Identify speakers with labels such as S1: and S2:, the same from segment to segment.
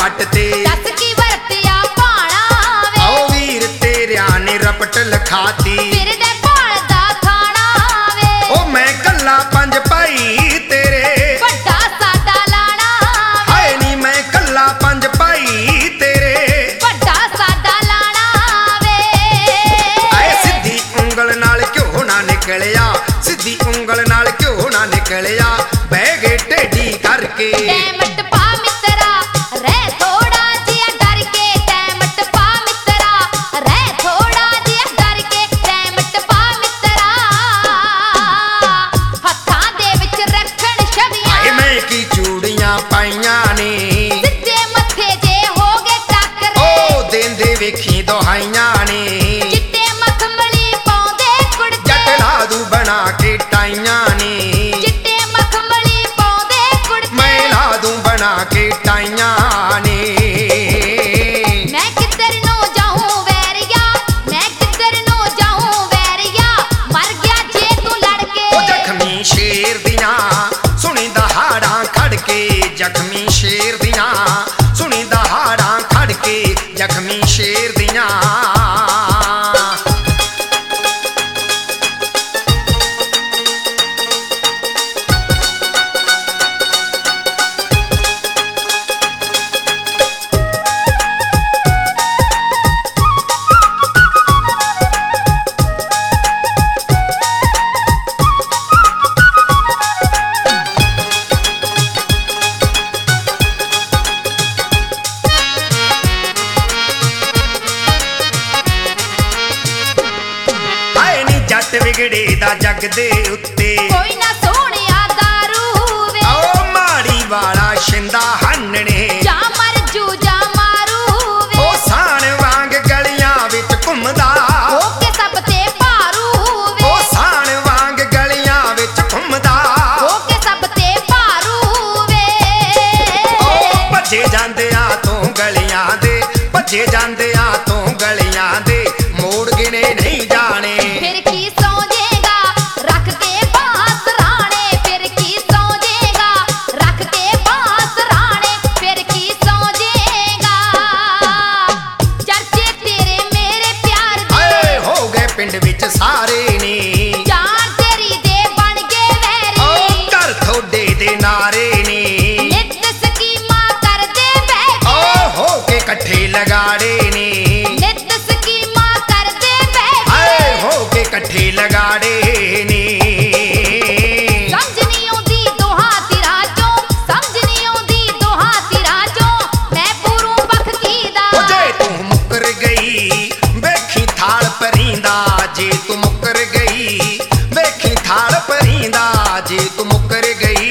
S1: घाट ते
S2: दस की वरतिया पाना वे
S1: आओ वीर तेरिया ने रपट लखाती
S2: फिर दे भाल दा खाना वे
S1: ओ मैं कल्ला पंज भाई तेरे
S2: वड्डा साडा लाना वे
S1: हाय नी मैं कल्ला पंज भाई तेरे
S2: वड्डा साडा लाना वे
S1: आए सिद्धी उंगल नाल क्यों ना निकलिया सिद्धी उंगल नाल क्यों ना निकलिया बह गए टेढ़ी करके
S2: टैमट पा मित्रा रह थोड़ा जिया डर के टैमट पा मित्रा रह थोड़ा जिया डर के टैमट पा मित्रा हत्थां दे विच रखण
S1: आए
S2: छवियां
S1: मैं की चूड़ियां पाइयां ने
S2: सिद्धे मत्थे जे हो गए टक्करे
S1: ओ देंदे वेखी दोहाइयां ने
S2: चिट्टे मखमली पाउंदे कुड़ते
S1: जट लादू बना के टाइयां ने
S2: चिट्टे मखमली पाउंदे कुड़ते
S1: मैं लादू बना के टाइयां ने
S2: मैं किधर नो जाऊं वैरिया मैं किधर नो जाऊं वैरिया मर गया जे तू लड़के
S1: ओ जख्मी शेर दियां सुनी दहाड़ां खड़के जख्मी शेर दियां सुनी दहाड़ां खड़के जख्मी शेर दियां हाय नी जट विगड़े दा जग दे उत्ते
S2: कोई ना सोहणिया दारू वे
S1: आओ माड़ी वाला शिंदा हन्ने
S2: जा मर जू जा मारू वे
S1: ओ साण वांग गलियां विच घुमदा
S2: हो के सब ते भारू वे
S1: ओ साण वांग गलियां विच घुमदा
S2: हो के सब ते भारू वे
S1: ओ भजे ਜਾਂਦਿਆਂ ਤੋਂ ਗਲੀਆਂ ਦੇ ਭੱਜੇ ਜਾਂਦਿਆਂ ਤੋਂ ਗਲੀਆਂ ਦੇ ਮੋੜ ਗਿਣੇ ਨਹੀਂ ਜਾਣੇ
S2: फिर की सौंजेगा रख के बांस राणे फिर की सौंजेगा रख के बांस राणे फिर की सौंजेगा चर्चे तेरे मेरे प्यार दे
S1: ਆਏ ਹੋ ਗਏ ਪਿੰਡ ਵਿੱਚ ਸਾਰੇ ਨੇ
S2: जान तेरी दे बन गए
S1: ਓ
S2: वैरी
S1: ਘਰ ਤੁਹਾਡੇ ਦੇ ਨਾਰੇ ਨੇ
S2: नित स्कीमा कर दे बैठे
S1: ਓ ਹੋ ਕੇ ਇਕੱਠੇ ਲਗਾੜੇ ਨੇ
S2: नित स्कीमा कर दे बैठे
S1: ਆਏ ਹੋ ਕੇ ਇਕੱਠੇ ਲਗਾੜੇ ਨੇ
S2: समझ नहीं आउंदी दोहां तिरा चों समझ नहीं आउंदी दोहां तिरा चों मैं पूरू बख कीदा
S1: ਓ ਜੇ ਤੂੰ ਮੁੱਕਰ ਗਈ ਵੇਖੀ ਥਾਲ ਭਰੀਂਦਾ ਜੇ ਤੂੰ ਮੁੱਕਰ ਗਈ ਵੇਖੀ ਥਾਲ ਭਰੀਂਦਾ ਜੇ ਤੂੰ ਮੁੱਕਰ ਗਈ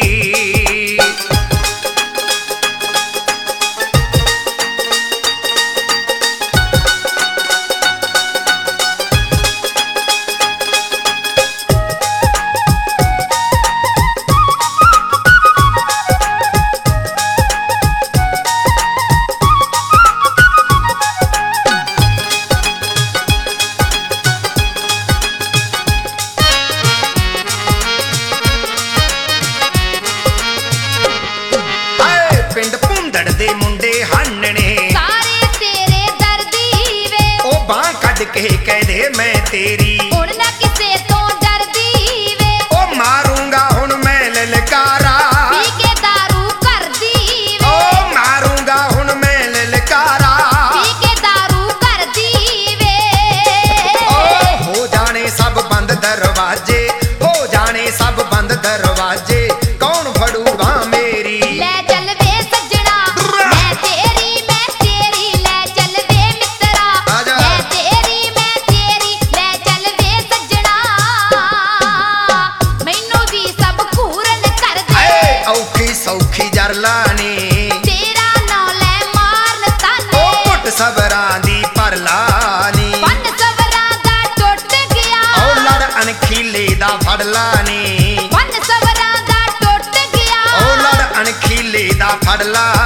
S1: ਹਾਏ ਪਿੰਡ ਭੁੰਦੜ ਦੇ ਮੁੰਡੇ ਹੰਨਣੇ
S2: सारे तेरे दर्दी वे
S1: ਉਹ ਬਾਂਹ ਕੱਢ ਕੇ ਕਹਦੇ ਮੈਂ ਤੇਰੀ
S2: हुण ना किसे तो डरदी वे
S1: ਉਹ ਮਾਰੂੰਗਾ ਹੁਣ ਮੈਂ ਲਲਕਾਰਾ
S2: पी के दारू करदी वे
S1: ਉਹ ਮਾਰੂੰਗਾ ਹੁਣ ਮੈਂ ਲਲਕਾਰਾ
S2: पी के दारू करदी वे
S1: ਓ ਹੋ ਜਾਣੇ ਸਭ ਬੰਦ ਦਰਵਾਜ਼ੇ ਹੋ ਜਾਣੇ ਸਭ ਬੰਦ ਦਰਵਾਜ਼ੇ ਕੌਣ ਫੜੂਗਾ ਮੇਰੀ
S2: ले चल वे सजना मैं तेरी ले चल वे मित्रा
S1: आजा।
S2: मैं तेरी ले चल वे सजना मैनू भी सब घूरन कर दे
S1: ਆਏ ਔਖੀ ਸੌਖੀ ਜਰਲਾ ਨੇ
S2: तेरा नां ले मारन
S1: ਉਹ
S2: ताने
S1: ਘੁੱਟ ਸਬਰਾਂ ਦੀ ਭਰਲਾ ਨੀ
S2: पंन सवरां दा टुट गया
S1: ਉਹ ਲੜ ਅਣਖੀਲੇ ਦਾ ਫੜਲਾ ਨੀ
S2: पंन सवरां दा टुट गया
S1: ਉਹ ਲੜ ਅਣਖੀਲੇ ਦਾ ਫੜਲਾ